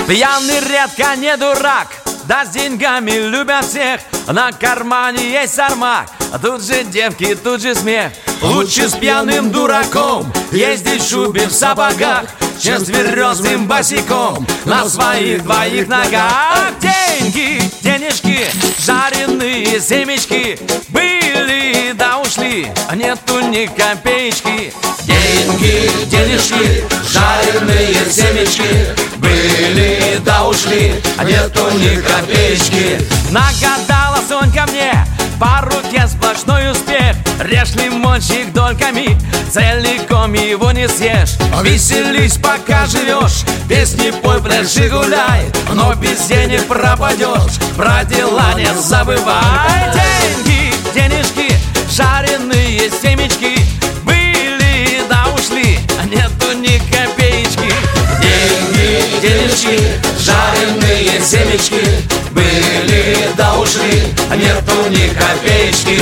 Пьяный редко не дурак, да с деньгами любят всех. На кармане есть армак, тут же девки, тут же смех. Лучше с пьяным дураком ездить в шубе в сапогах, чем с тверезым босиком на своих двоих ногах. Деньги, денежки, жареные семечки были да ушли, нету ни копеечки. Деньги, денежки, жареные семечки были да ушли, нету ни копеечки. Нагадала Сонька мне по руке сплошной успех. Режь лимончик дольками, целиком его не съешь. Веселись, пока живешь, песни пой, пляши, гуляй, но без денег пропадешь, про дела не забывай. Деньги, денежки, жареные семечки были да ушли, нету ни копеечки. Деньги, денежки, жареные семечки были да ушли, нету ни копеечки.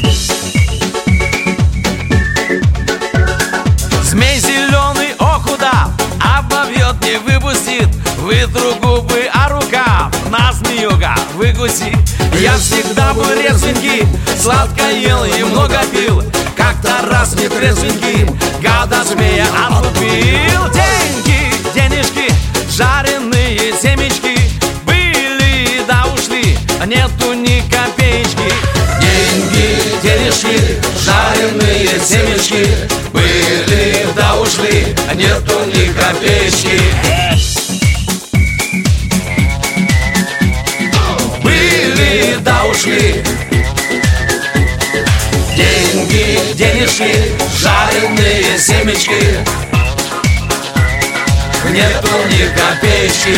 Змей зеленый, ох удав, обовьет, не выпустит, вытру губы, а рука на змеюга выкусит. Я всегда был резвенький, сладко ел и много пил, как-то раз нетрезвенький гада змея отлупил. Деньги, денежки, жареные семечки были да ушли, нету ни копеечки. Деньги, денежки, жареные семечки были да ушли, нету ни копеечки. Были да ушли. Деньги, денежки, жареные семечки, нету ни копеечки.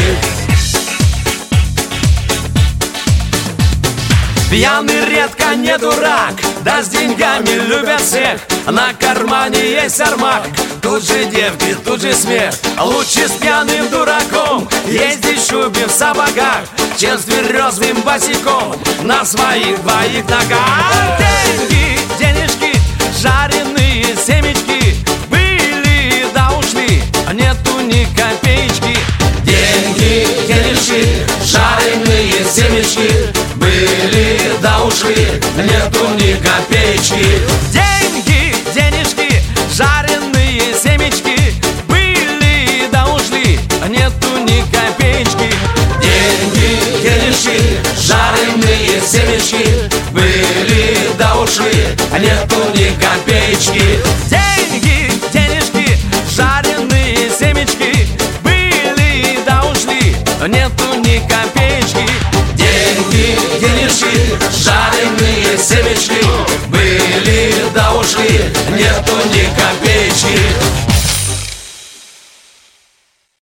Пьяный редко не дурак, да с деньгами любят всех. На кармане есть армак, тут же девки, тут же смех. Лучше с пьяным дураком ездить в шубе в сапогах, чем с тверезым босиком на своих двоих ногах. Деньги, денежки, жареные семечки были да ушли, нету ни копеечки. Деньги, денежки, жареные семечки были да ушли, нету ни копеечки. Деньги, денежки, жареные семечки были да ушли, нету ни копеечки. Деньги, денежки, жареные семечки были да ушли, нету ни копеечки. Деньги, денежки, жареные семечки были да ушли, нету ни копеечки. Деньги, денежки, жареные семечки были да ушли, нету ни копеечки.